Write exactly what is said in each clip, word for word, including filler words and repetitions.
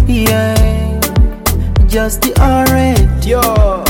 Yeah, just the alright. Yo,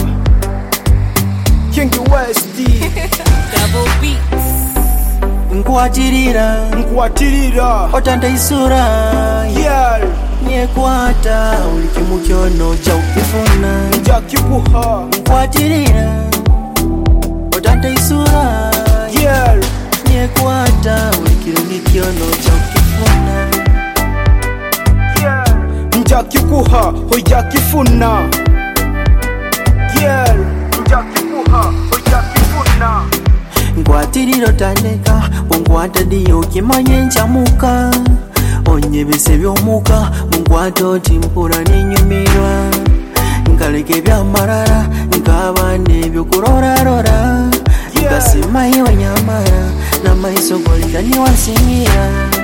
King West Double beats. Nkwatirira, nkwatirira otanda isura. Yeah, Nyekwata uliki mukyono cha ukifuna. njakikuha Nkwatirira, otanda isura. Yeah, Nyekwata uliki mukyono cha ukifuna. yeah, njakikuha hojakifuna. Yeah, njakikuha hojakifuna. Nkwatirira otandeka, onkwata diyo kimanye nchamuka. Onyebese byomuka, munkwata oti mpura ninyumirwa. Nkaleke byamarara, nkabande byokurorarora. Nkasima iwe nyamara, na maiso golika niwasimira.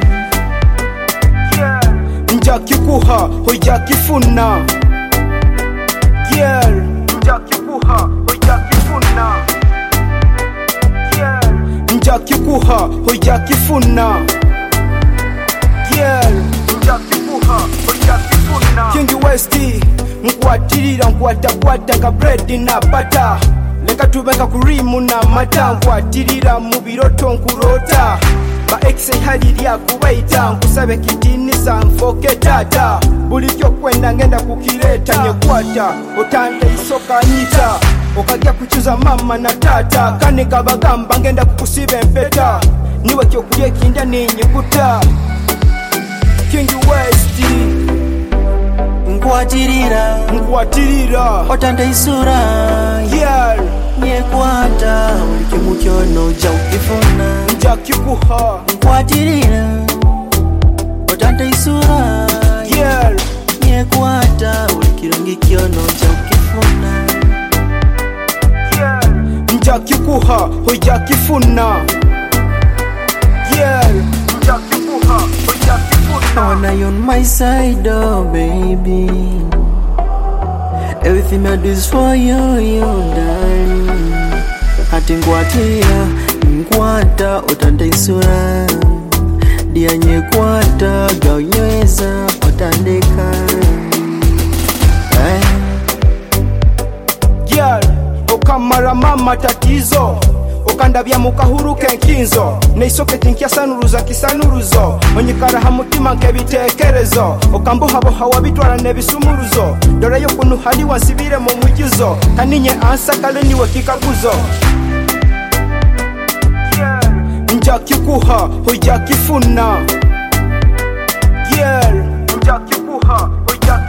Yeah, njakikuha hojakifuna. Yeah, njakikuha hojakifuna. Yeah, njakikuha hojakifuna. Yeah, njakikuha hojakifuna. King West nkwatirira nkwatakwata nka bread na butter. Leka tubeka kurimu na mata, nkwatirira mu biroto nkurota. Ba exe halirya kubaita, nkusabe kitinisa nfoke tata. Buli kyo kwenda ngenda kukireta, nyekwata otanda isoka nyita. Okajja kuchuza mama na tata, kane kabagamba ngenda kukusiba empeta. Niwe kyokulya ekinda nenyikuta. King West Nkwatirira, nkwatirira otanda isura. Yeah, Nyekwata uliki mukyono cha ukifuna. njakikuha Nkwatirira, otanda isura. Yeah, Nyekwata uliki kyono cha ukifuna. yeah, njakikuha hojakifuna. Yeah, njakikuha I hojakifuna. wanna you on my side, oh baby. Everything I do is for you, you darling. Hati nkwatia, nkwata otanda isura. Dia nyekwata gaunyweza otandeka. Eh. Yeah, okamara mama tatizo. Okandabya mukahuru kenkinzo, neisoketi nkyasanuruza kisanuruzo. Onyikara hamutima nkebitekerezo, okambohaboha wabitwara nebisumuruzo. Doreyo kunu hali wansibire mu mugizo, kaninye ansakale niwe kikaguzo. Yeah, njakikuha hojakifuna. Yeah, njakikuha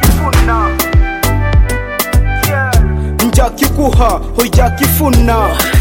hojakifuna. Yeah, njakikuha hojakifuna.